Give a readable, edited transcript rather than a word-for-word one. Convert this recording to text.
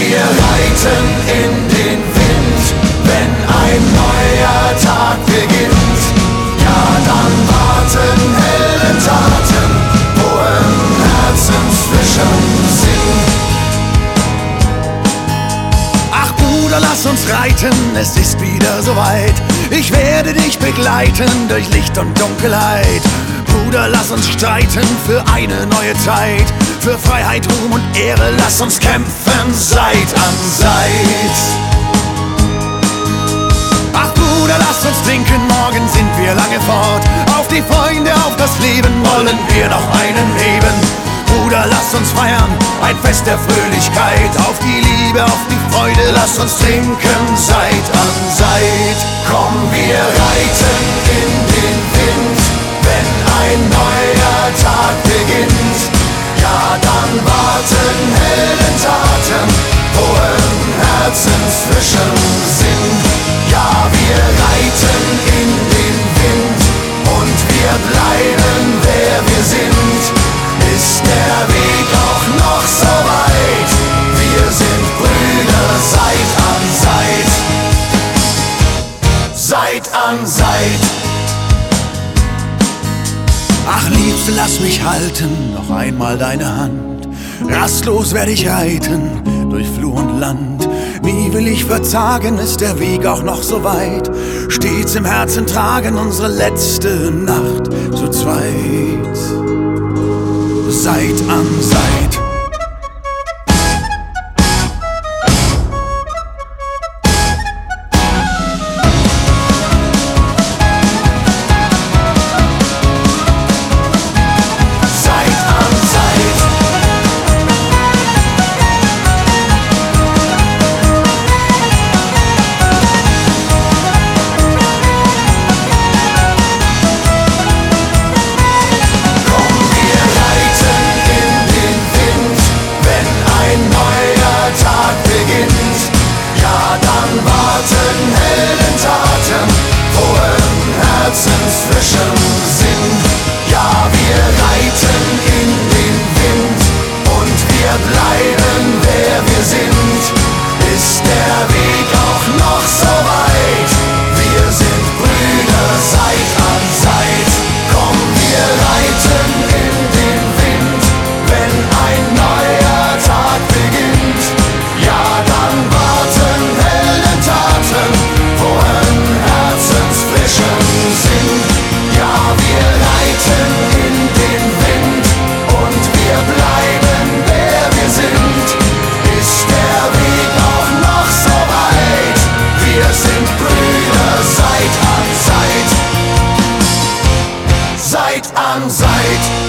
wir reiten in den Wind, wenn ein neuer Tag beginnt. Ja, dann warten Heldentaten, wo im Herzensfrischen Sinn. Ach Bruder, lass uns reiten, es ist wieder soweit. Ich werde dich begleiten durch Licht und Dunkelheit. Bruder, lass uns streiten für eine neue Zeit. Für Freiheit, Ruhm und Ehre, lass uns kämpfen Seit an Seit. Ach Bruder, lass uns trinken, morgen sind wir lange fort. Auf die Freunde, auf das Leben wollen wir noch einen heben. Bruder, lass uns feiern, ein Fest der Fröhlichkeit. Auf die Liebe, auf die Freude, lass uns trinken Seit an Seit. Komm, wir reiten in den Wind, wenn ein neuer Tag beginnt. Ja, dann warten Heldentaten, wo im Herzensfrischen Sinn. Ja, wir reiten in den Wind und wir bleiben, wer wir sind. Ist der Weg auch noch so weit? Wir sind Brüder Seit an Seit. Seit an Seit. Ach Liebste, lass mich halten, noch einmal deine Hand. Rastlos werde ich reiten, durch Flur und Land. Nie will ich verzagen, ist der Weg auch noch so weit. Stets im Herzen tragen unsere letzte Nacht zu zweit. Seit an Seit. Herzensfrischen Sinn. Ja, wir reiten in den Wind und wir bleiben, wer wir sind. Ist der Weg auch noch so weit? Wir sind Brüder Seit an Seit. Komm, wir reiten in den Wind, wenn ein neuer Tag beginnt. Ja, dann warten Heldentaten, wo im Herzensfrischen Sinn. Ja, wir reiten in den Wind und wir bleiben, wer wir sind. Ist der Weg auch noch so weit? Wir sind Brüder Seit an Seit. Seit an Seit.